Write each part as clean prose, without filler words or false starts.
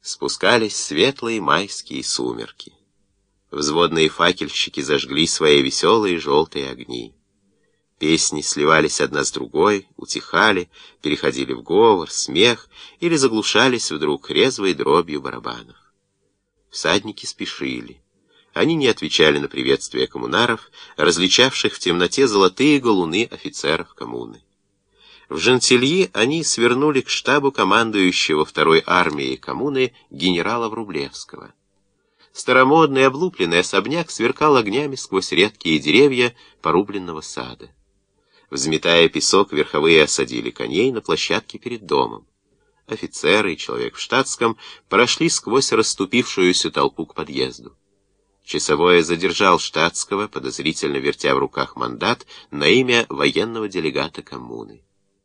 Спускались светлые майские сумерки. Взводные факельщики зажгли свои веселые желтые огни. Песни сливались одна с другой, утихали, переходили в говор, смех или заглушались вдруг резвой дробью барабанов. Всадники спешили. Они не отвечали на приветствия коммунаров, различавших в темноте золотые галуны офицеров коммуны. В Жансильи они свернули к штабу командующего второй армией коммуны генерала Врублевского. Старомодный облупленный особняк сверкал огнями сквозь редкие деревья порубленного сада. Взметая песок, верховые осадили коней на площадке перед домом. Офицеры и человек в штатском прошли сквозь расступившуюся толпу к подъезду. Часовой задержал штатского, подозрительно вертя в руках мандат на имя военного делегата коммуны.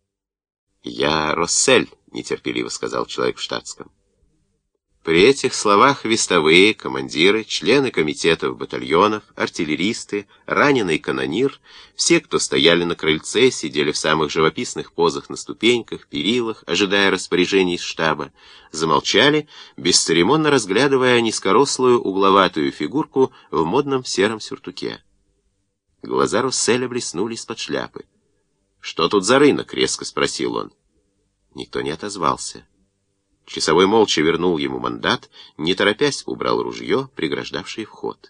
«Я Россель», — нетерпеливо сказал человек в штатском. При этих словах вестовые, командиры, члены комитетов батальонов, артиллеристы, раненый канонир, все, кто стояли на крыльце, сидели в самых живописных позах на ступеньках, перилах, ожидая распоряжений из штаба, замолчали, бесцеремонно разглядывая низкорослую угловатую фигурку в модном сером сюртуке. Глаза Росселя блеснули из-под шляпы. «Что тут за рынок?» — резко спросил он. Никто не отозвался. Часовой молча вернул ему мандат, не торопясь убрал ружье, преграждавшее вход.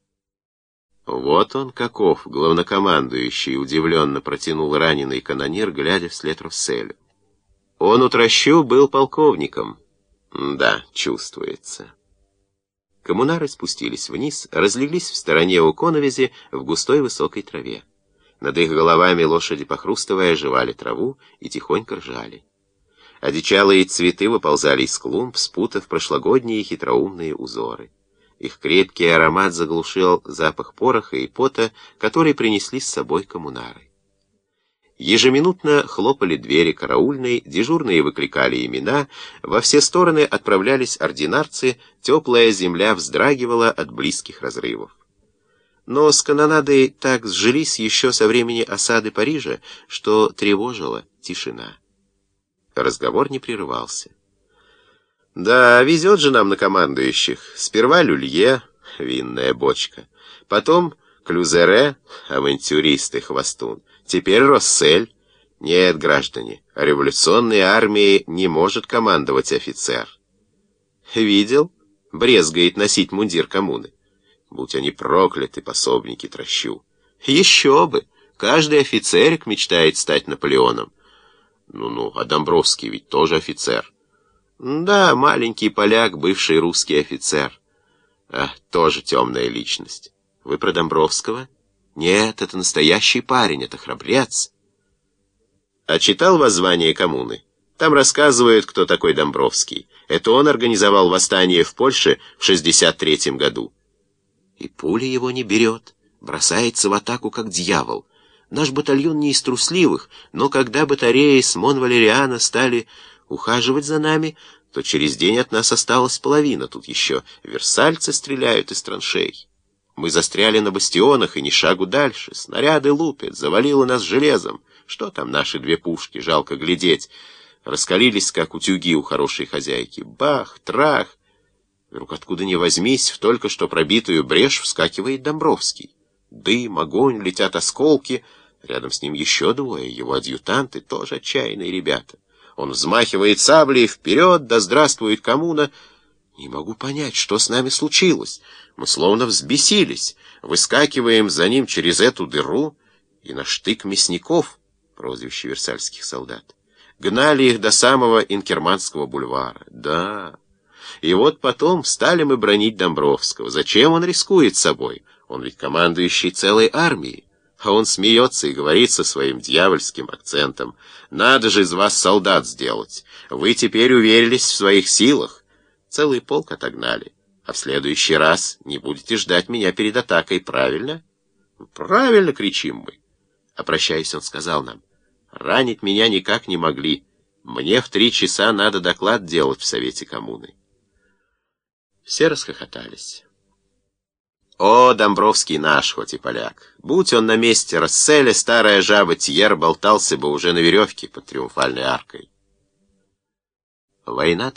«Вот он каков, главнокомандующий!» — удивленно протянул раненый канонир, глядя вслед Росселю. «Он у Трощу был полковником». «Да, чувствуется». Коммунары спустились вниз, разлеглись в стороне у коновизи в густой высокой траве. Над их головами лошади, похрустывая, жевали траву и тихонько ржали. Одичалые цветы выползали из клумб, спутав прошлогодние хитроумные узоры. Их крепкий аромат заглушил запах пороха и пота, который принесли с собой коммунары. Ежеминутно хлопали двери караульной, дежурные выкликали имена, во все стороны отправлялись ординарцы, теплая земля вздрагивала от близких разрывов. Но с канонадой так сжились еще со времени осады Парижа, что тревожила тишина. Разговор не прерывался. «Да, везет же нам на командующих. Сперва люлье, винная бочка, потом клюзере, авантюрист и хвостун, теперь Россель. Нет, граждане, революционной армией не может командовать офицер». «Видел? Брезгает носить мундир коммуны. Будь они прокляты, пособники Трощу. Еще бы! Каждый офицерик мечтает стать Наполеоном. Ну-ну, а Домбровский ведь тоже офицер». «Да, маленький поляк, бывший русский офицер. Тоже темная личность. Вы про Домбровского?» «Нет, это настоящий парень, это храбрец». «А читал воззвание коммуны? Там рассказывают, кто такой Домбровский. Это он организовал восстание в Польше в 63-м году». «И пуля его не берет, бросается в атаку, как дьявол. Наш батальон не из трусливых, но когда батареи с Мон-Валериана стали ухаживать за нами, то через день от нас осталась половина. Тут еще версальцы стреляют из траншей. Мы застряли на бастионах и ни шагу дальше. Снаряды лупят, завалило нас железом. Что там наши две пушки, жалко глядеть. Раскалились, как утюги у хорошей хозяйки. Бах, трах. Вдруг откуда ни возьмись, в только что пробитую брешь вскакивает Домбровский. Дым, огонь, летят осколки. Рядом с ним еще двое, его адъютанты, тоже отчаянные ребята. Он взмахивает саблей вперед, да здравствует коммуна. Не могу понять, что с нами случилось. Мы словно взбесились. Выскакиваем за ним через эту дыру, и на штык мясников, прозвище версальских солдат, гнали их до самого Инкерманского бульвара. Да. И вот потом стали мы бронить Домбровского. Зачем он рискует собой? Он ведь командующий целой армией. А он смеется и говорит со своим дьявольским акцентом: «Надо же из вас солдат сделать. Вы теперь уверились в своих силах. Целый полк отогнали. А в следующий раз не будете ждать меня перед атакой, правильно?» «Правильно!» — кричим мы. А прощаясь, он сказал нам: «Ранить меня никак не могли. Мне в 3 часа надо доклад делать в Совете коммуны». Все расхохотались. О, Домбровский наш, хоть и поляк. Будь он на месте Росселя, старая жаба Тьер болтался бы уже на веревке под Триумфальной аркой. Война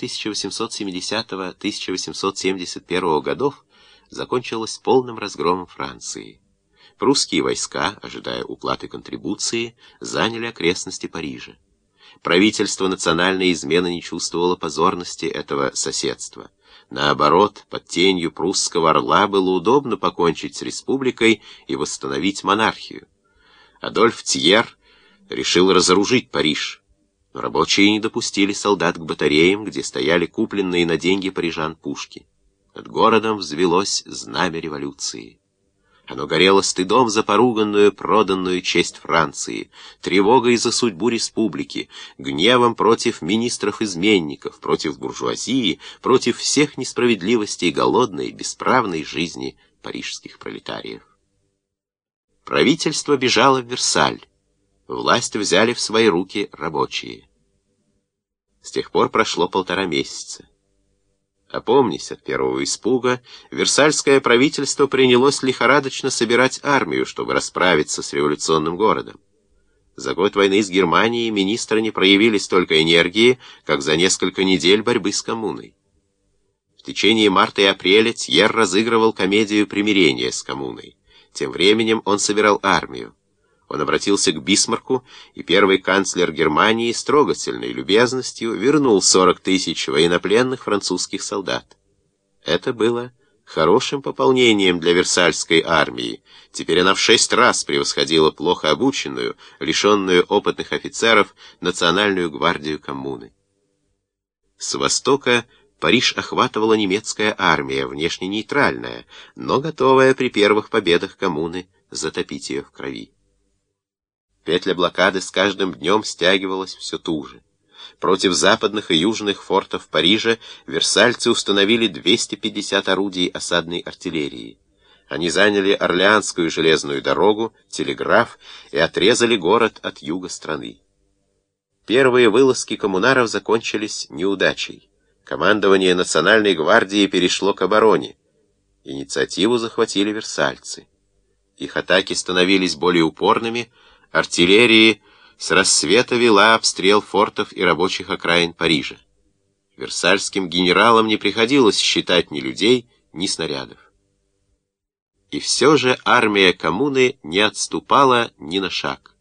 1870-1871 годов закончилась полным разгромом Франции. Прусские войска, ожидая уплаты контрибуции, заняли окрестности Парижа. Правительство национальной измены не чувствовало позорности этого соседства. Наоборот, под тенью прусского орла было удобно покончить с республикой и восстановить монархию. Адольф Тьер решил разоружить Париж, но рабочие не допустили солдат к батареям, где стояли купленные на деньги парижан пушки. Над городом взвелось знамя революции. Оно горело стыдом за поруганную, проданную честь Франции, тревогой за судьбу республики, гневом против министров-изменников, против буржуазии, против всех несправедливостей голодной, бесправной жизни парижских пролетариев. Правительство бежало в Версаль. Власть взяли в свои руки рабочие. С тех пор прошло 1,5 месяца. Опомнись от первого испуга, Версальское правительство принялось лихорадочно собирать армию, чтобы расправиться с революционным городом. За год войны с Германией министры не проявили столько энергии, как за несколько недель борьбы с коммуной. В течение марта и апреля Тьер разыгрывал комедию примирения с коммуной. Тем временем он собирал армию. Он обратился к Бисмарку, и первый канцлер Германии с трогательной любезностью вернул 40 000 военнопленных французских солдат. Это было хорошим пополнением для Версальской армии. Теперь она в 6 раз превосходила плохо обученную, лишенную опытных офицеров, национальную гвардию коммуны. С востока Париж охватывала немецкая армия, внешне нейтральная, но готовая при первых победах коммуны затопить ее в крови. Петля блокады с каждым днем стягивалась все туже. Против западных и южных фортов Парижа версальцы установили 250 орудий осадной артиллерии. Они заняли Орлеанскую железную дорогу, телеграф и отрезали город от юга страны. Первые вылазки коммунаров закончились неудачей. Командование Национальной гвардии перешло к обороне. Инициативу захватили версальцы. Их атаки становились более упорными. Артиллерия с рассвета вела обстрел фортов и рабочих окраин Парижа. Версальским генералам не приходилось считать ни людей, ни снарядов. И все же армия коммуны не отступала ни на шаг.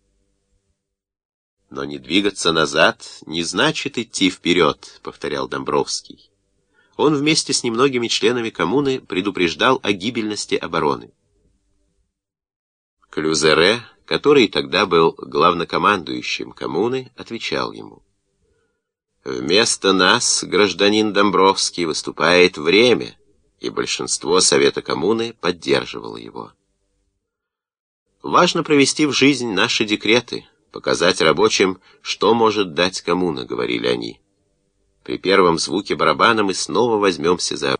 «Но не двигаться назад не значит идти вперед», — повторял Домбровский. Он вместе с немногими членами коммуны предупреждал о гибельности обороны. Клюзере, который тогда был главнокомандующим коммуны, отвечал ему: «Вместо нас, гражданин Домбровский, выступает время», и большинство Совета коммуны поддерживало его. «Важно провести в жизнь наши декреты, показать рабочим, что может дать коммуна», — говорили они. «При первом звуке барабана мы снова возьмемся за...»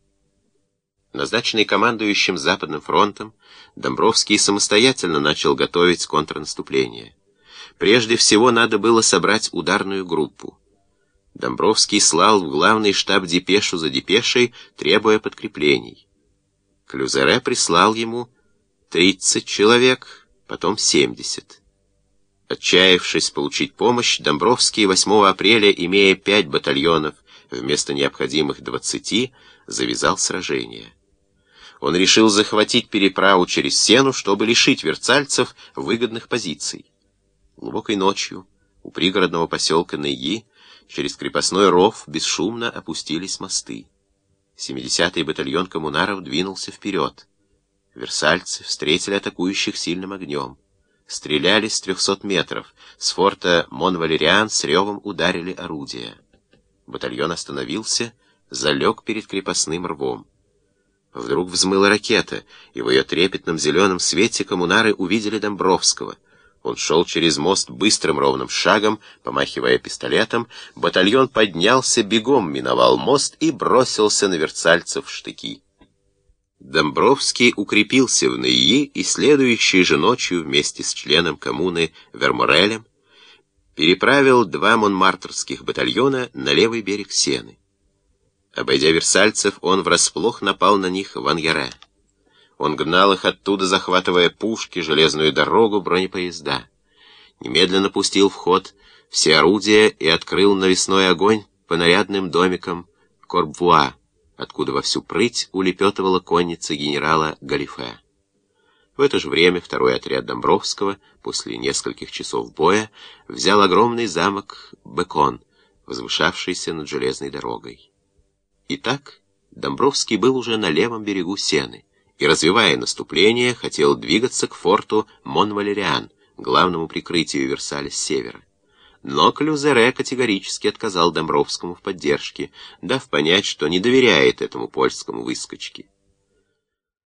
Назначенный командующим Западным фронтом, Домбровский самостоятельно начал готовить контрнаступление. Прежде всего надо было собрать ударную группу. Домбровский слал в главный штаб депешу за депешей, требуя подкреплений. Клюзере прислал ему 30 человек, потом 70. Отчаявшись получить помощь, Домбровский 8 апреля, имея 5 батальонов вместо необходимых 20, завязал сражение. Он решил захватить переправу через Сену, чтобы лишить версальцев выгодных позиций. Глубокой ночью у пригородного поселка Нейи через крепостной ров бесшумно опустились мосты. 70-й батальон коммунаров двинулся вперед. Версальцы встретили атакующих сильным огнем. Стреляли с 300 метров. С форта Монвалериан с ревом ударили орудия. Батальон остановился, залег перед крепостным рвом. Вдруг взмыла ракета, и в ее трепетном зеленом свете коммунары увидели Домбровского. Он шел через мост быстрым ровным шагом, помахивая пистолетом. Батальон поднялся, бегом миновал мост и бросился на версальцев штыки. Домбровский укрепился в Нейи и следующей же ночью вместе с членом коммуны Верморелем переправил 2 монмартрских батальона на левый берег Сены. Обойдя версальцев, он врасплох напал на них в Аньяре. Он гнал их оттуда, захватывая пушки, железную дорогу, бронепоезда. Немедленно пустил в ход все орудия и открыл навесной огонь по нарядным домикам Корбвуа, откуда во всю прыть улепетывала конница генерала Галифе. В это же время второй отряд Домбровского, после нескольких часов боя, взял огромный замок Бекон, возвышавшийся над железной дорогой. Итак, Домбровский был уже на левом берегу Сены и, развивая наступление, хотел двигаться к форту Монвалериан, главному прикрытию Версаля с севера. Но Клюзере категорически отказал Домбровскому в поддержке, дав понять, что не доверяет этому польскому выскочке.